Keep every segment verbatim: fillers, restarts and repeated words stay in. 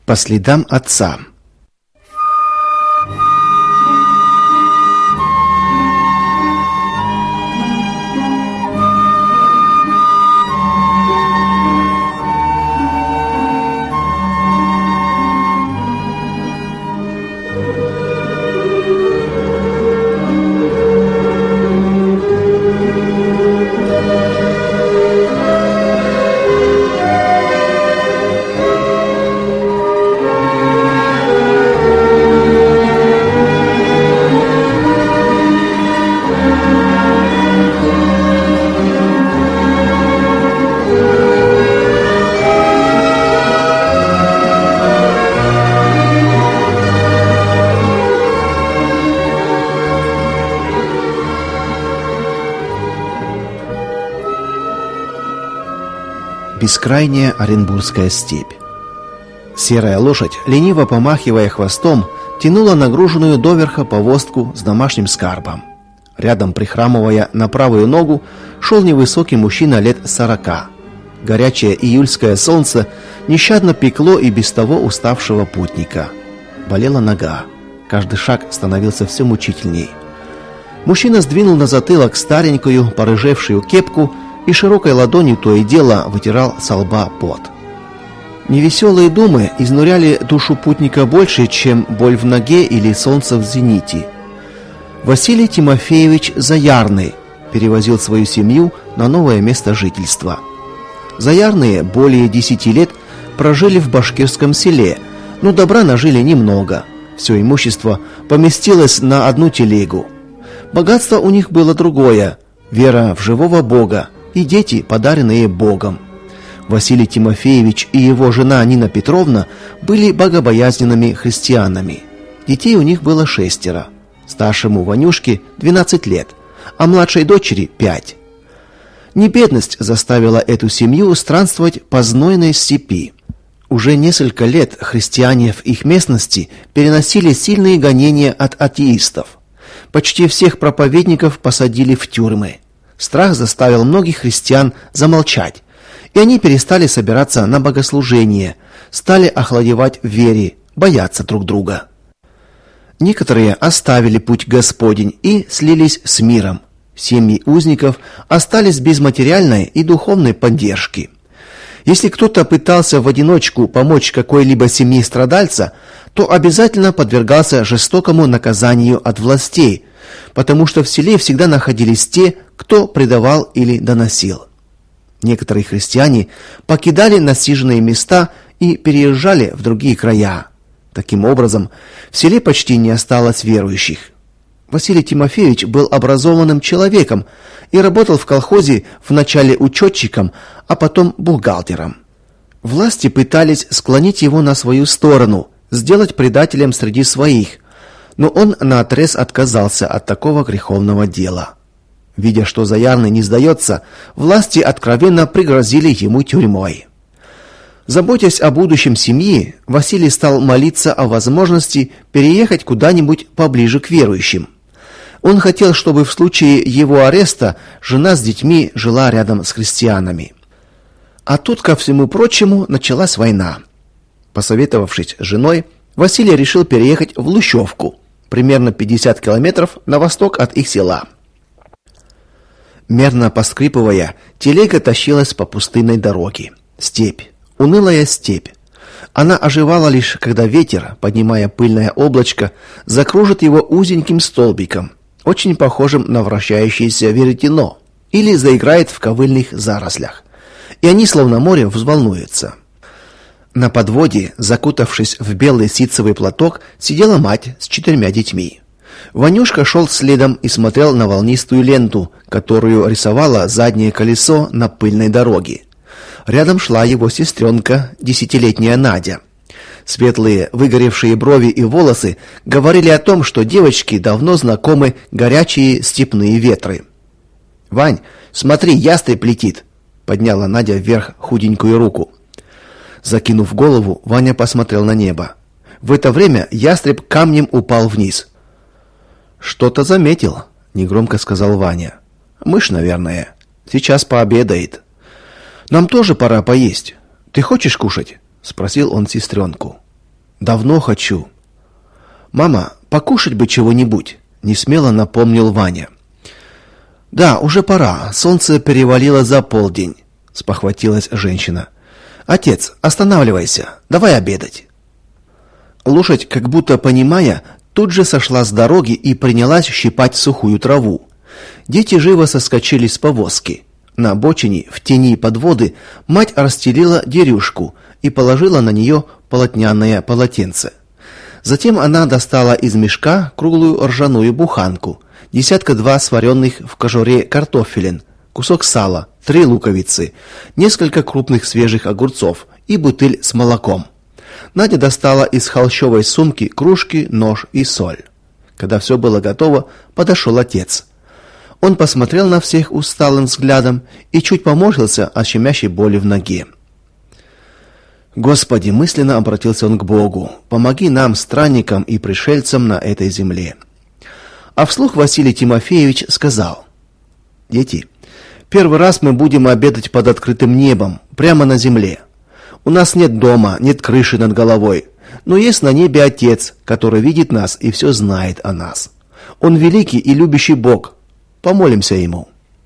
По следам отца. Бескрайняя Оренбургская степь. Серая лошадь, лениво помахивая хвостом, тянула нагруженную доверха повозку с домашним скарбом. Рядом, прихрамывая на правую ногу, шел невысокий мужчина лет сорока. Горячее июльское солнце нещадно пекло и без того уставшего путника. Болела нога. Каждый шаг становился все мучительней. Мужчина сдвинул на затылок старенькую, порыжевшую кепку и широкой ладонью то и дело вытирал со лба пот. Невеселые думы изнуряли душу путника больше, чем боль в ноге или солнце в зените. Василий Тимофеевич Заярный перевозил свою семью на новое место жительства. Заярные более десяти лет прожили в башкирском селе, но добра нажили немного. Все имущество поместилось на одну телегу. Богатство у них было другое – вера в живого Бога и дети, подаренные Богом. Василий Тимофеевич и его жена Нина Петровна были богобоязненными христианами. Детей у них было шестеро. Старшему Ванюшке двенадцать лет, а младшей дочери пять. Не бедность заставила эту семью странствовать по знойной степи. Уже несколько лет христиане в их местности переносили сильные гонения от атеистов. Почти всех проповедников посадили в тюрьмы. Страх заставил многих христиан замолчать, и они перестали собираться на богослужение, стали охладевать в вере, бояться друг друга. Некоторые оставили путь Господень и слились с миром. Семьи узников остались без материальной и духовной поддержки. Если кто-то пытался в одиночку помочь какой-либо семье страдальца, то обязательно подвергался жестокому наказанию от властей, потому что в селе всегда находились те, кто предавал или доносил. Некоторые христиане покидали насиженные места и переезжали в другие края. Таким образом, в селе почти не осталось верующих. Василий Тимофеевич был образованным человеком и работал в колхозе вначале учетчиком, а потом бухгалтером. Власти пытались склонить его на свою сторону, сделать предателем среди своих, но он наотрез отказался от такого греховного дела. Видя, что Заярный не сдается, власти откровенно пригрозили ему тюрьмой. Заботясь о будущем семьи, Василий стал молиться о возможности переехать куда-нибудь поближе к верующим. Он хотел, чтобы в случае его ареста жена с детьми жила рядом с христианами. А тут, ко всему прочему, началась война. Посоветовавшись с женой, Василий решил переехать в Лущевку, примерно пятьдесят километров на восток от их села. Мерно поскрипывая, телега тащилась по пустынной дороге. Степь, унылая степь. Она оживала лишь, когда ветер, поднимая пыльное облачко, закружит его узеньким столбиком, очень похожим на вращающееся веретено, или заиграет в ковыльных зарослях. И они, словно море, взволнуются. На подводе, закутавшись в белый ситцевый платок, сидела мать с четырьмя детьми. Ванюшка шел следом и смотрел на волнистую ленту, которую рисовало заднее колесо на пыльной дороге. Рядом шла его сестренка, десятилетняя Надя. Светлые, выгоревшие брови и волосы говорили о том, что девочке давно знакомы горячие степные ветры. «Вань, смотри, ястреб летит!» — подняла Надя вверх худенькую руку. Закинув голову, Ваня посмотрел на небо. В это время ястреб камнем упал вниз. «Что-то заметил», — негромко сказал Ваня. «Мышь, наверное. Сейчас пообедает. Нам тоже пора поесть. Ты хочешь кушать?» — спросил он сестренку. Давно хочу. Мама, покушать бы чего-нибудь, несмело напомнил Ваня. Да, уже пора. Солнце перевалило за полдень, спохватилась женщина. Отец, останавливайся. Давай обедать. Лошадь, как будто понимая, тут же сошла с дороги и принялась щипать сухую траву. Дети живо соскочили с повозки. На обочине, в тени подводы, мать расстелила дерюшку и положила на нее полотняное полотенце. Затем она достала из мешка круглую ржаную буханку, десятка-два сваренных в кожуре картофелин, кусок сала, три луковицы, несколько крупных свежих огурцов и бутыль с молоком. Надя достала из холщовой сумки кружки, нож и соль. Когда все было готово, подошел отец. Он посмотрел на всех усталым взглядом и чуть поморщился от щемящей боли в ноге. Господи, мысленно обратился он к Богу. Помоги нам, странникам и пришельцам на этой земле. А вслух Василий Тимофеевич сказал: Дети, первый раз мы будем обедать под открытым небом, прямо на земле. У нас нет дома, нет крыши над головой, но есть на небе Отец, который видит нас и все знает о нас. Он великий и любящий Бог. Помолимся ему.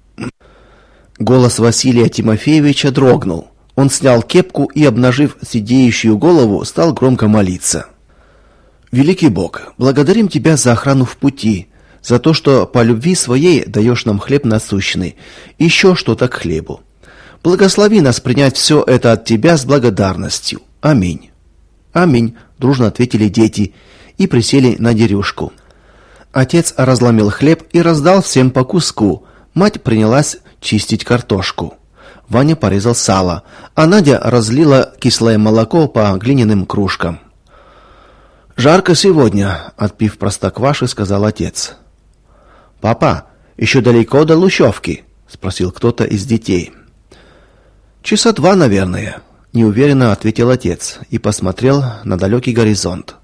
Голос Василия Тимофеевича дрогнул. Он снял кепку и, обнажив седеющую голову, стал громко молиться. Великий Бог, благодарим тебя за охрану в пути, за то, что по любви своей даешь нам хлеб насущный, и еще что-то к хлебу. Благослови нас принять все это от тебя с благодарностью. Аминь. Аминь, дружно ответили дети и присели на дерюшку. Отец разломил хлеб и раздал всем по куску. Мать принялась чистить картошку. Ваня порезал сало, а Надя разлила кислое молоко по глиняным кружкам. Жарко сегодня, отпив простокваши, сказал отец. Папа, еще далеко до Лущевки, спросил кто-то из детей. Часа два, наверное, неуверенно ответил отец и посмотрел на далекий горизонт.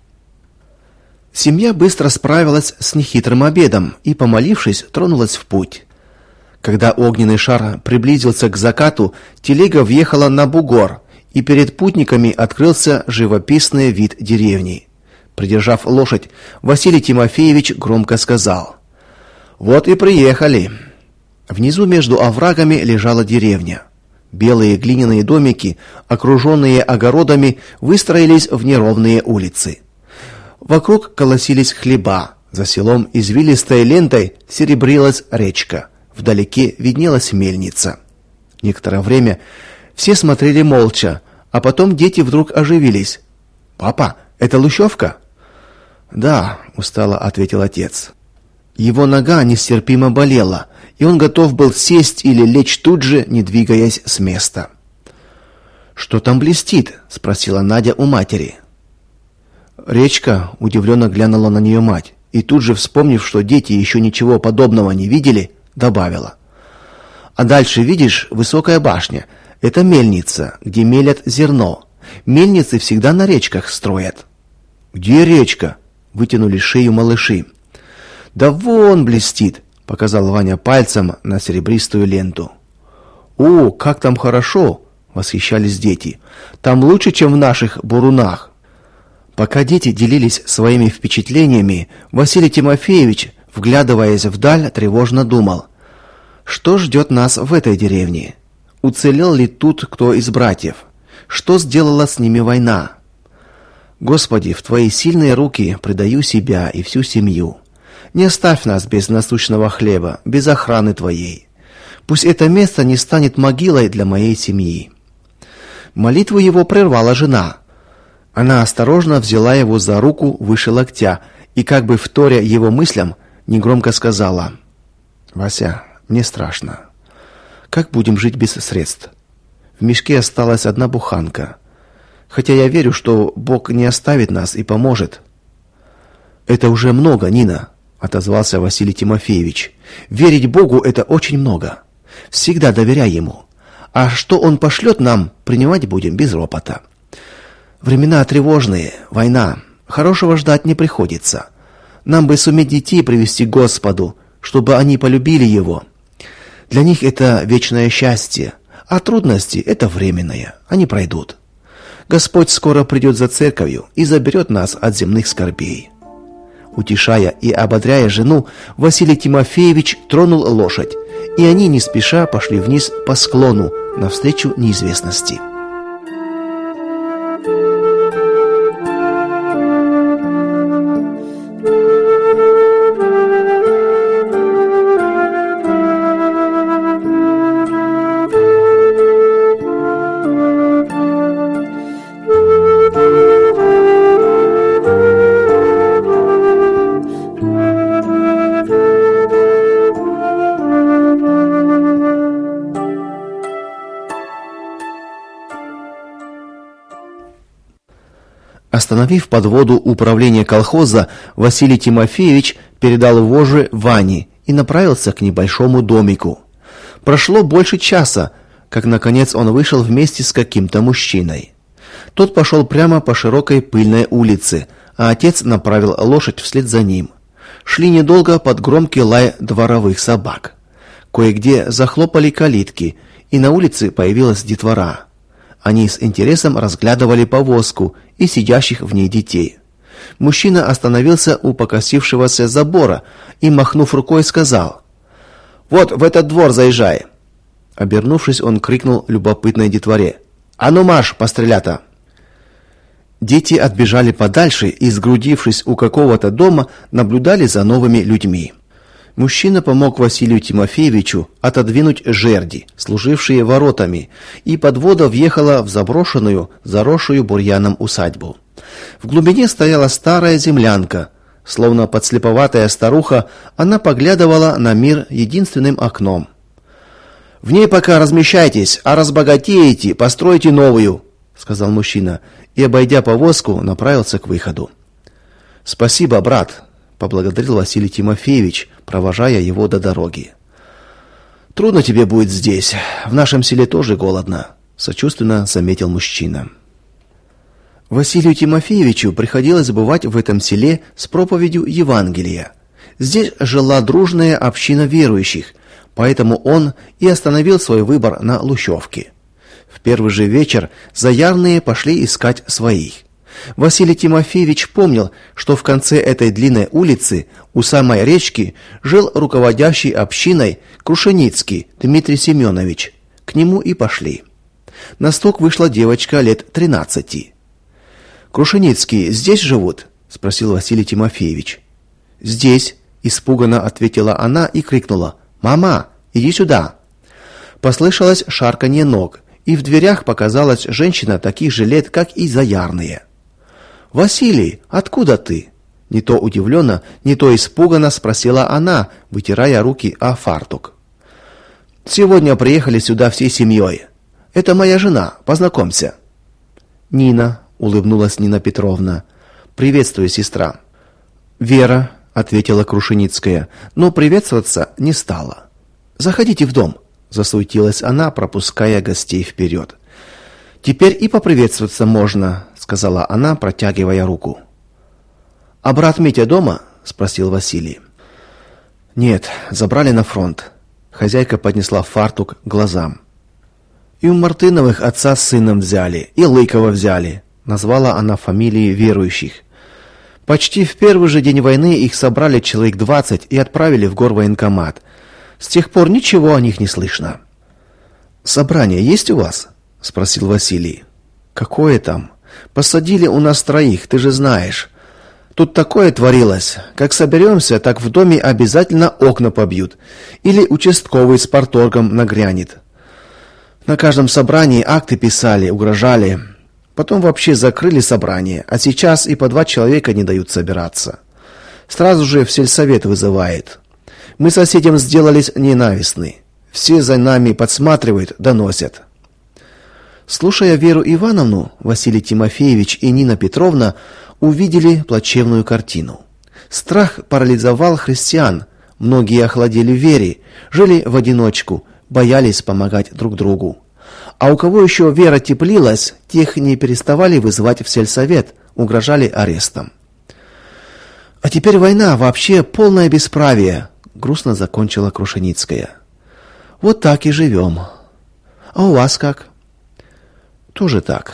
Семья быстро справилась с нехитрым обедом и, помолившись, тронулась в путь. Когда огненный шар приблизился к закату, телега въехала на бугор, и перед путниками открылся живописный вид деревни. Придержав лошадь, Василий Тимофеевич громко сказал: "Вот и приехали". Внизу между оврагами лежала деревня. Белые глиняные домики, окруженные огородами, выстроились в неровные улицы. Вокруг колосились хлеба, за селом извилистой лентой серебрилась речка. Вдалеке виднелась мельница. Некоторое время все смотрели молча, а потом дети вдруг оживились. "Папа, это Лущевка?" "Да", устало ответил отец. Его нога нестерпимо болела, и он готов был сесть или лечь тут же, не двигаясь с места. "Что там блестит?" спросила Надя у матери. Речка, удивленно глянула на нее мать, и тут же, вспомнив, что дети еще ничего подобного не видели, добавила: "А дальше, видишь, высокая башня. Это мельница, где мелят зерно. Мельницы всегда на речках строят". "Где речка?" вытянули шею малыши. "Да вон блестит", показал Ваня пальцем на серебристую ленту. "О, как там хорошо", восхищались дети. "Там лучше, чем в наших бурунах". Пока дети делились своими впечатлениями, Василий Тимофеевич, вглядываясь вдаль, тревожно думал: что ждет нас в этой деревне? Уцелел ли тут кто из братьев? Что сделала с ними война? Господи, в твои сильные руки предаю себя и всю семью. Не оставь нас без насущного хлеба, без охраны твоей. Пусть это место не станет могилой для моей семьи. Молитву его прервала жена. Она осторожно взяла его за руку выше локтя и, как бы вторя его мыслям, негромко сказала: "Вася, мне страшно. Как будем жить без средств? В мешке осталась одна буханка. Хотя я верю, что Бог не оставит нас и поможет". "Это уже много, Нина", отозвался Василий Тимофеевич. "Верить Богу это очень много. Всегда доверяй ему. А что он пошлет нам, принимать будем без ропота. Времена тревожные, война. Хорошего ждать не приходится. Нам бы суметь детей привести к Господу, чтобы они полюбили его. Для них это вечное счастье, а трудности это временное, они пройдут. Господь скоро придет за церковью и заберет нас от земных скорбей». Утешая и ободряя жену, Василий Тимофеевич тронул лошадь, и они не спеша пошли вниз по склону навстречу неизвестности. Остановив подводу управления колхоза, Василий Тимофеевич передал вожжи Ване и направился к небольшому домику. Прошло больше часа, как наконец он вышел вместе с каким-то мужчиной. Тот пошел прямо по широкой пыльной улице, а отец направил лошадь вслед за ним. Шли недолго под громкий лай дворовых собак. Кое-где захлопали калитки, и на улице появилась детвора. Они с интересом разглядывали повозку и сидящих в ней детей. Мужчина остановился у покосившегося забора и, махнув рукой, сказал: «Вот в этот двор заезжай». Обернувшись, он крикнул любопытной детворе: «А ну марш, пострелята!» Дети отбежали подальше и, сгрудившись у какого-то дома, наблюдали за новыми людьми. Мужчина помог Василию Тимофеевичу отодвинуть жерди, служившие воротами, и подвода въехала в заброшенную, заросшую бурьяном усадьбу. В глубине стояла старая землянка. Словно подслеповатая старуха, она поглядывала на мир единственным окном. «В ней пока размещайтесь, а разбогатеете, постройте новую», — сказал мужчина, и, обойдя повозку, направился к выходу. «Спасибо, брат», — поблагодарил Василий Тимофеевич, провожая его до дороги. «Трудно тебе будет здесь. В нашем селе тоже голодно», — сочувственно заметил мужчина. Василию Тимофеевичу приходилось бывать в этом селе с проповедью Евангелия. Здесь жила дружная община верующих, поэтому он и остановил свой выбор на Лущевке. В первый же вечер заярные пошли искать своих. Василий Тимофеевич помнил, что в конце этой длинной улицы, у самой речки, жил руководящий общиной Крушеницкий Дмитрий Семенович. К нему и пошли. На стук вышла девочка лет тринадцати. «Крушеницкие здесь живут?» — спросил Василий Тимофеевич. «Здесь», — испуганно ответила она и крикнула: «Мама, иди сюда!» Послышалось шарканье ног, и в дверях показалась женщина таких же лет, как и заярные. «Василий, откуда ты?» Не то удивленно, не то испуганно спросила она, вытирая руки о фартук. «Сегодня приехали сюда всей семьей. Это моя жена, познакомься». «Нина», — улыбнулась Нина Петровна. «Приветствую, сестра». «Вера», — ответила Крушеницкая, но приветствоваться не стала. «Заходите в дом», — засуетилась она, пропуская гостей вперед. «Теперь и поприветствоваться можно», — сказала она, протягивая руку. «А брат Митя дома?» — спросил Василий. «Нет, забрали на фронт». Хозяйка поднесла фартук к глазам. «И у Мартыновых отца с сыном взяли, и Лыкова взяли», — назвала она фамилии верующих. «Почти в первый же день войны их собрали человек двадцать и отправили в горвоенкомат. С тех пор ничего о них не слышно». «Собрание есть у вас?» — спросил Василий. «Какое там? Посадили у нас троих, ты же знаешь. Тут такое творилось. Как соберемся, так в доме обязательно окна побьют. Или участковый с парторгом нагрянет. На каждом собрании акты писали, угрожали. Потом вообще закрыли собрание, а сейчас и по два человека не дают собираться. Сразу же в сельсовет вызывает. Мы соседям сделались ненавистны. Все за нами подсматривают, доносят». Слушая Веру Ивановну, Василий Тимофеевич и Нина Петровна увидели плачевную картину. Страх парализовал христиан, многие охладели в вере, жили в одиночку, боялись помогать друг другу. А у кого еще вера теплилась, тех не переставали вызывать в сельсовет, угрожали арестом. «А теперь война, вообще полное бесправие», — грустно закончила Крушеницкая. «Вот так и живем. А у вас как?» «Тоже так.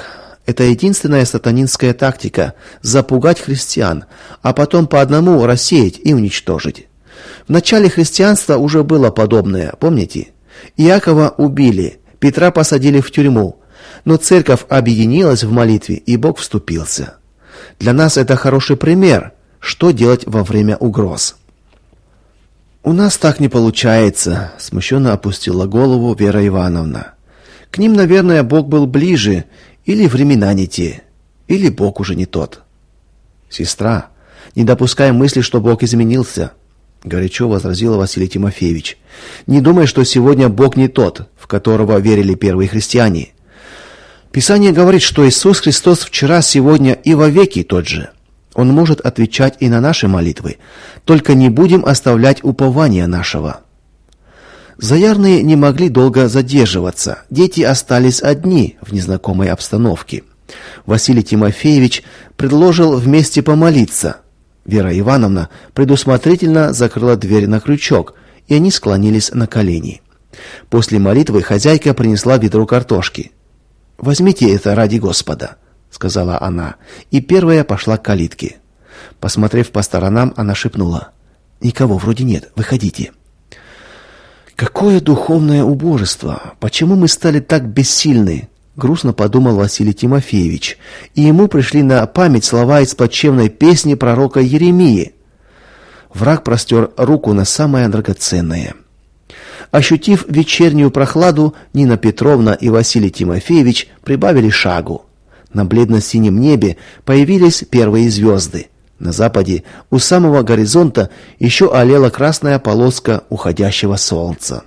Это единственная сатанинская тактика – запугать христиан, а потом по одному рассеять и уничтожить. В начале христианства уже было подобное, помните? Иакова убили, Петра посадили в тюрьму, но церковь объединилась в молитве, и Бог вступился. Для нас это хороший пример, что делать во время угроз. «У нас так не получается», – смущенно опустила голову Вера Ивановна. «К ним, наверное, Бог был ближе, или времена не те, или Бог уже не тот». «Сестра, не допускай мысли, что Бог изменился», – горячо возразил Василий Тимофеевич. «Не думай, что сегодня Бог не тот, в которого верили первые христиане. Писание говорит, что Иисус Христос вчера, сегодня и вовеки тот же. Он может отвечать и на наши молитвы, только не будем оставлять упования нашего». Заярные не могли долго задерживаться. Дети остались одни в незнакомой обстановке. Василий Тимофеевич предложил вместе помолиться. Вера Ивановна предусмотрительно закрыла дверь на крючок, и они склонились на колени. После молитвы хозяйка принесла ведро картошки. «Возьмите это ради Господа», — сказала она, и первая пошла к калитке. Посмотрев по сторонам, она шепнула: «Никого вроде нет, выходите». «Какое духовное убожество! Почему мы стали так бессильны?» — грустно подумал Василий Тимофеевич, и ему пришли на память слова из плачевной песни пророка Еремии. Враг простер руку на самое драгоценное. Ощутив вечернюю прохладу, Нина Петровна и Василий Тимофеевич прибавили шагу. На бледно-синем небе появились первые звезды. На западе, у самого горизонта, еще олела красная полоска уходящего солнца.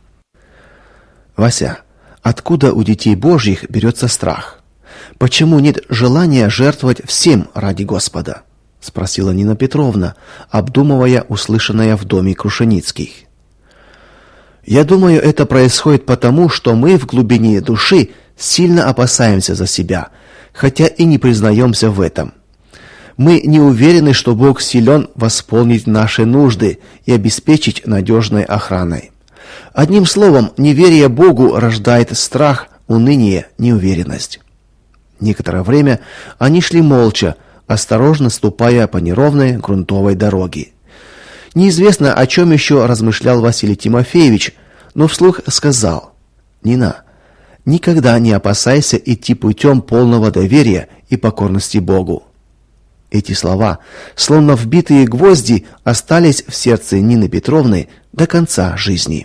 «Вася, откуда у детей Божьих берется страх? Почему нет желания жертвовать всем ради Господа?» — спросила Нина Петровна, обдумывая услышанное в доме Крушеницких. «Я думаю, это происходит потому, что мы в глубине души сильно опасаемся за себя, хотя и не признаемся в этом. Мы не уверены, что Бог силен восполнить наши нужды и обеспечить надежной охраной. Одним словом, неверие Богу рождает страх, уныние, неуверенность». Некоторое время они шли молча, осторожно ступая по неровной грунтовой дороге. Неизвестно, о чем еще размышлял Василий Тимофеевич, но вслух сказал: «Нина, никогда не опасайся идти путем полного доверия и покорности Богу». Эти слова, словно вбитые гвозди, остались в сердце Нины Петровны до конца жизни.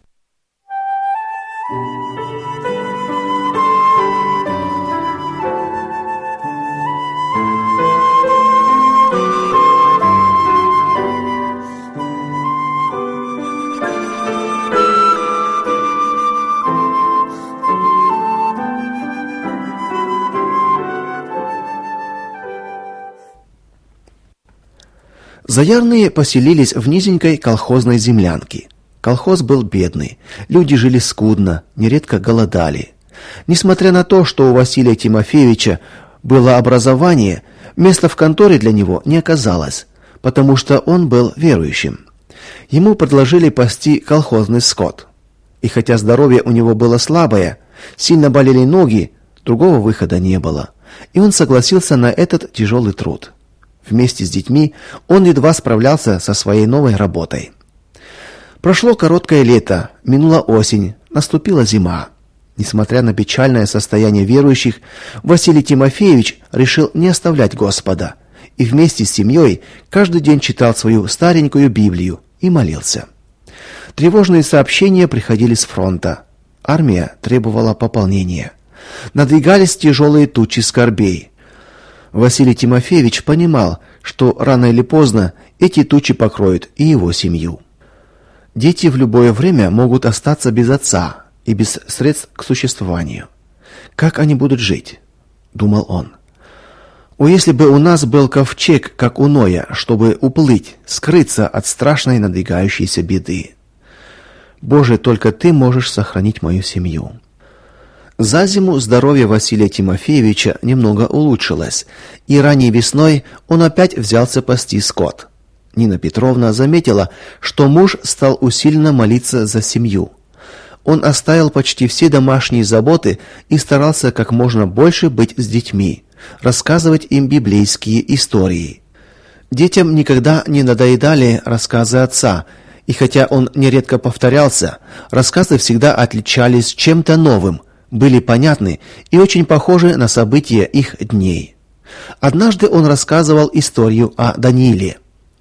Заярные поселились в низенькой колхозной землянке. Колхоз был бедный, люди жили скудно, нередко голодали. Несмотря на то, что у Василия Тимофеевича было образование, места в конторе для него не оказалось, потому что он был верующим. Ему предложили пасти колхозный скот. И хотя здоровье у него было слабое, сильно болели ноги, другого выхода не было, и он согласился на этот тяжелый труд. Вместе с детьми он едва справлялся со своей новой работой. Прошло короткое лето, минула осень, наступила зима. Несмотря на печальное состояние верующих, Василий Тимофеевич решил не оставлять Господа и вместе с семьей каждый день читал свою старенькую Библию и молился. Тревожные сообщения приходили с фронта. Армия требовала пополнения. Надвигались тяжелые тучи скорбей. Василий Тимофеевич понимал, что рано или поздно эти тучи покроют и его семью. Дети в любое время могут остаться без отца и без средств к существованию. Как они будут жить? Думал он. О, если бы у нас был ковчег, как у Ноя, чтобы уплыть, скрыться от страшной надвигающейся беды. Боже, только Ты можешь сохранить мою семью. За зиму здоровье Василия Тимофеевича немного улучшилось, и ранней весной он опять взялся пасти скот. Нина Петровна заметила, что муж стал усиленно молиться за семью. Он оставил почти все домашние заботы и старался как можно больше быть с детьми, рассказывать им библейские истории. Детям никогда не надоедали рассказы отца, и хотя он нередко повторялся, рассказы всегда отличались чем-то новым, были понятны и очень похожи на события их дней. Однажды он рассказывал историю о Данииле.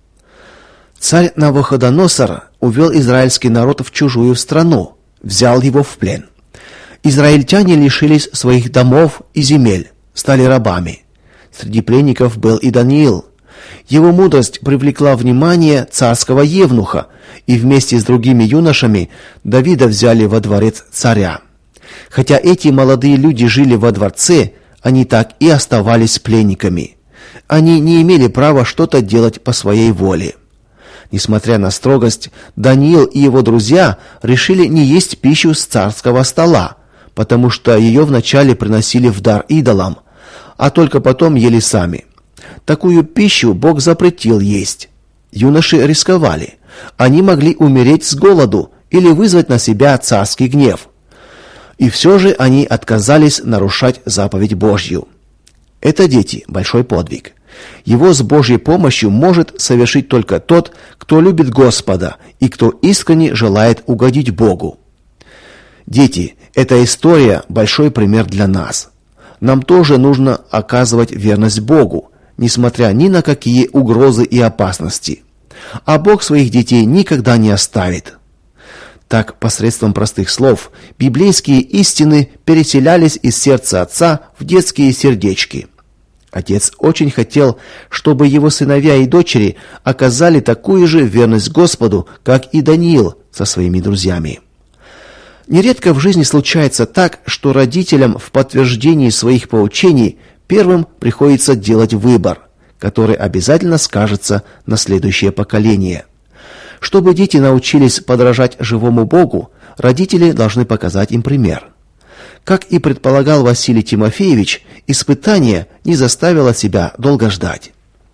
Царь Навуходоносор увел израильский народ в чужую страну, взял его в плен. Израильтяне лишились своих домов и земель, стали рабами. Среди пленников был и Даниил. Его мудрость привлекла внимание царского евнуха, и вместе с другими юношами Давида взяли во дворец царя. Хотя эти молодые люди жили во дворце, они так и оставались пленниками. Они не имели права что-то делать по своей воле. Несмотря на строгость, Даниил и его друзья решили не есть пищу с царского стола, потому что ее вначале приносили в дар идолам, а только потом ели сами. Такую пищу Бог запретил есть. Юноши рисковали. Они могли умереть с голоду или вызвать на себя царский гнев. И все же они отказались нарушать заповедь Божью. Это, дети, большой подвиг. Его с Божьей помощью может совершить только тот, кто любит Господа и кто искренне желает угодить Богу. Дети, эта история – большой пример для нас. Нам тоже нужно оказывать верность Богу, несмотря ни на какие угрозы и опасности. А Бог своих детей никогда не оставит. Так, посредством простых слов, библейские истины переселялись из сердца отца в детские сердечки. Отец очень хотел, чтобы его сыновья и дочери оказали такую же верность Господу, как и Даниил со своими друзьями. Нередко в жизни случается так, что родителям в подтверждении своих поучений первым приходится делать выбор, который обязательно скажется на следующее поколение. Чтобы дети научились подражать живому Богу, родители должны показать им пример. Как и предполагал Василий Тимофеевич, испытание не заставило себя долго ждать.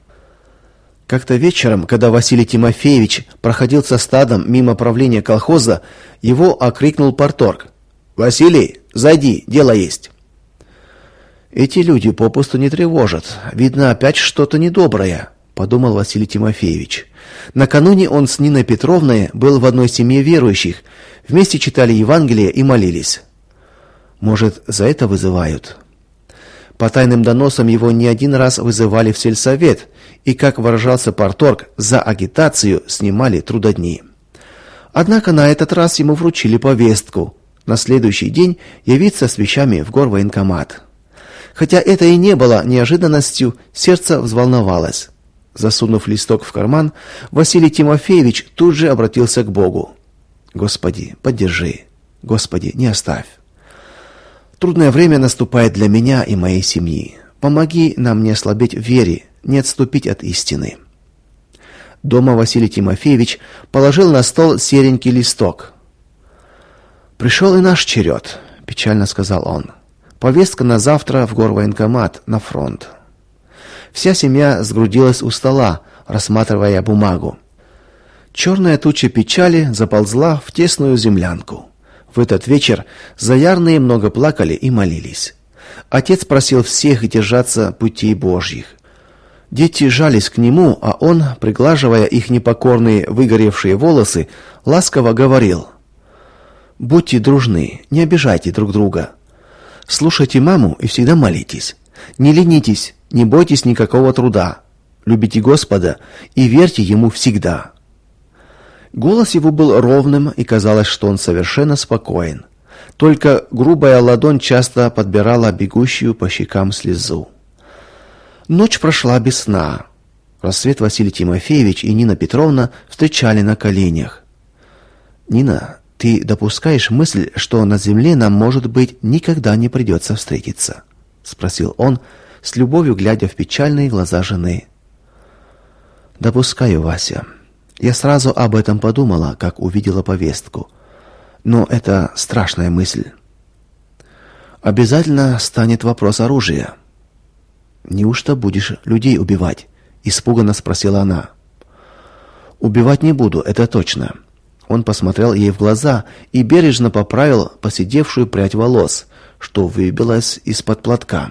Как-то вечером, когда Василий Тимофеевич проходил со стадом мимо правления колхоза, его окрикнул парторг: «Василий, зайди, дело есть». «Эти люди попусту не тревожат. Видно, опять что-то недоброе», — подумал Василий Тимофеевич. Накануне он с Ниной Петровной был в одной семье верующих, вместе читали Евангелие и молились. Может, за это вызывают? По тайным доносам его не один раз вызывали в сельсовет, и, как выражался парторг, за агитацию снимали трудодни. Однако на этот раз ему вручили повестку на следующий день явиться с вещами в горвоенкомат. Хотя это и не было неожиданностью, сердце взволновалось. Засунув листок в карман, Василий Тимофеевич тут же обратился к Богу. «Господи, поддержи. Господи, не оставь. Трудное время наступает для меня и моей семьи. Помоги нам не ослабеть в вере, не отступить от истины». Дома Василий Тимофеевич положил на стол серенький листок. «Пришел и наш черед», — печально сказал он. «Повестка на завтра в горвоенкомат, на фронт». Вся семья сгрудилась у стола, рассматривая бумагу. Черная туча печали заползла в тесную землянку. В этот вечер заярные много плакали и молились. Отец просил всех держаться путей Божьих. Дети жались к нему, а он, приглаживая их непокорные выгоревшие волосы, ласково говорил: «Будьте дружны, не обижайте друг друга. Слушайте маму и всегда молитесь. Не ленитесь, не бойтесь никакого труда. Любите Господа и верьте Ему всегда». Голос его был ровным, и казалось, что он совершенно спокоен. Только грубая ладонь часто подбирала бегущую по щекам слезу. Ночь прошла без сна. Рассвет Василий Тимофеевич и Нина Петровна встречали на коленях. «Нина, ты допускаешь мысль, что на земле нам, может быть, никогда не придется встретиться?» — спросил он, с любовью глядя в печальные глаза жены. «Допускаю, Вася. Я сразу об этом подумала, как увидела повестку. Но это страшная мысль. Обязательно станет вопрос оружия». «Неужто будешь людей убивать?» — испуганно спросила она. «Убивать не буду, это точно. Он посмотрел ей в глаза и бережно поправил поседевшую прядь волос, что выбилась из-под платка.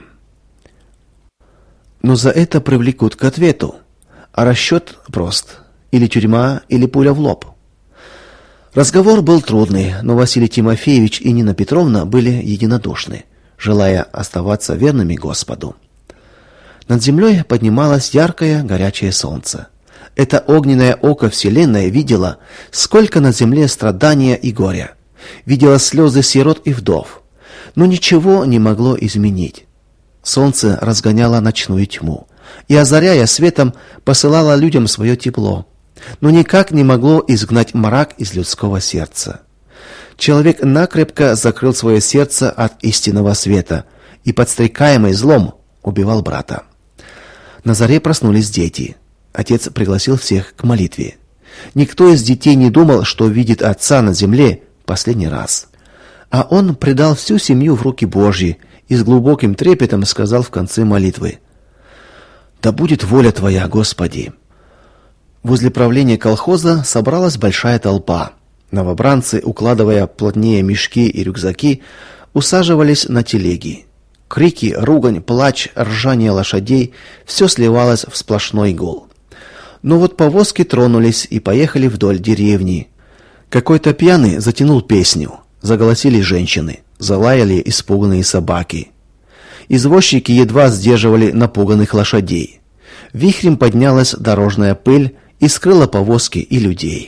Но за это привлекут к ответу, а расчет прост: или тюрьма, или пуля в лоб. Разговор был трудный, но Василий Тимофеевич и Нина Петровна были единодушны, желая оставаться верными Господу. Над землей поднималось яркое, горячее солнце. Это огненное око вселенной видело, сколько на земле страдания и горя, видело слезы сирот и вдов, но ничего не могло изменить. Солнце разгоняло ночную тьму и, озаряя светом, посылало людям свое тепло, но никак не могло изгнать мрак из людского сердца. Человек накрепко закрыл свое сердце от истинного света и, подстрекаемый злом, убивал брата. На заре проснулись дети. Отец пригласил всех к молитве. Никто из детей не думал, что видит отца на земле последний раз. А он предал всю семью в руки Божьи и с глубоким трепетом сказал в конце молитвы: «Да будет воля Твоя, Господи». Возле правления колхоза собралась большая толпа. Новобранцы, укладывая плотнее мешки и рюкзаки, усаживались на телеги. Крики, ругань, плач, ржание лошадей — все сливалось в сплошной гул. Но вот повозки тронулись и поехали вдоль деревни. Какой-то пьяный затянул песню. Заголосили женщины, залаяли испуганные собаки. Извозчики едва сдерживали напуганных лошадей. Вихрем поднялась дорожная пыль и скрыла повозки и людей.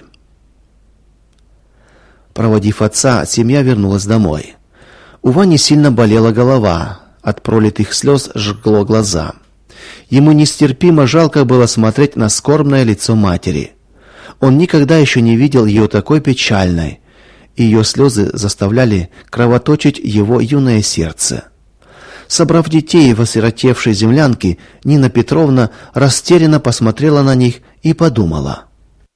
Проводив отца, семья вернулась домой. У Вани сильно болела голова, от пролитых слез жгло глаза. Ему нестерпимо жалко было смотреть на скорбное лицо матери. Он никогда еще не видел ее такой печальной. Ее слезы заставляли кровоточить его юное сердце. Собрав детей в осиротевшей землянке, Нина Петровна растерянно посмотрела на них и подумала: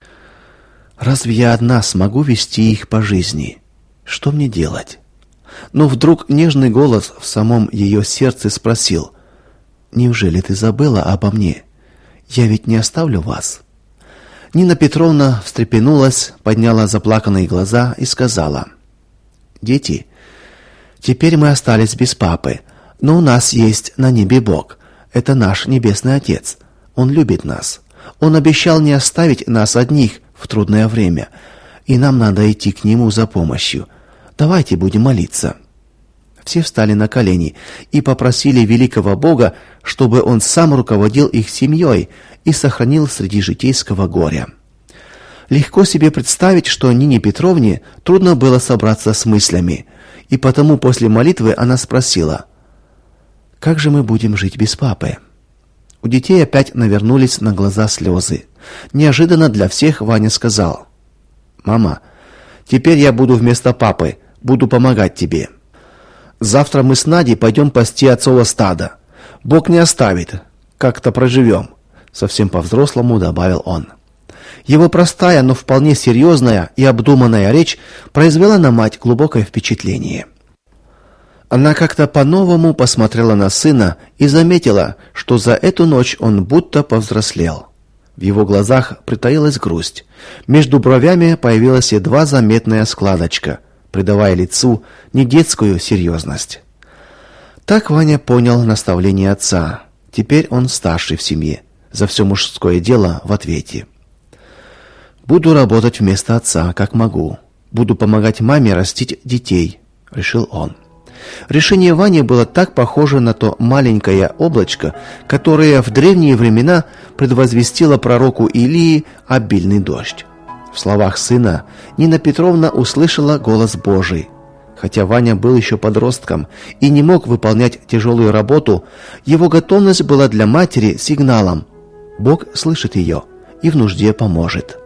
«Разве я одна смогу вести их по жизни? Что мне делать?» Но вдруг нежный голос в самом ее сердце спросил: «Неужели ты забыла обо мне? Я ведь не оставлю вас». Нина Петровна встрепенулась, подняла заплаканные глаза и сказала: «Дети, теперь мы остались без папы, но у нас есть на небе Бог. Это наш Небесный Отец. Он любит нас. Он обещал не оставить нас одних в трудное время, и нам надо идти к Нему за помощью. Давайте будем молиться». Все встали на колени и попросили великого Бога, чтобы Он сам руководил их семьей и сохранил среди житейского горя. Легко себе представить, что Нине Петровне трудно было собраться с мыслями, и потому после молитвы она спросила: «Как же мы будем жить без папы?» У детей опять навернулись на глаза слезы. Неожиданно для всех Ваня сказал: «Мама, теперь я буду вместо папы, буду помогать тебе. Завтра мы с Надей пойдем пасти отцово стадо. Бог не оставит, как-то проживем», — совсем по-взрослому добавил он. Его простая, но вполне серьезная и обдуманная речь произвела на мать глубокое впечатление. Она как-то по-новому посмотрела на сына и заметила, что за эту ночь он будто повзрослел. В его глазах притаилась грусть. Между бровями появилась едва заметная складочка, придавая лицу не детскую серьезность. Так Ваня понял наставление отца. Теперь он старший в семье, за все мужское дело в ответе. «Буду работать вместо отца, как могу. Буду помогать маме растить детей», — решил он. Решение Вани было так похоже на то маленькое облачко, которое в древние времена предвозвестило пророку Илии обильный дождь. В словах сына Нина Петровна услышала голос Божий. Хотя Ваня был еще подростком и не мог выполнять тяжелую работу, его готовность была для матери сигналом: Бог слышит ее и в нужде поможет.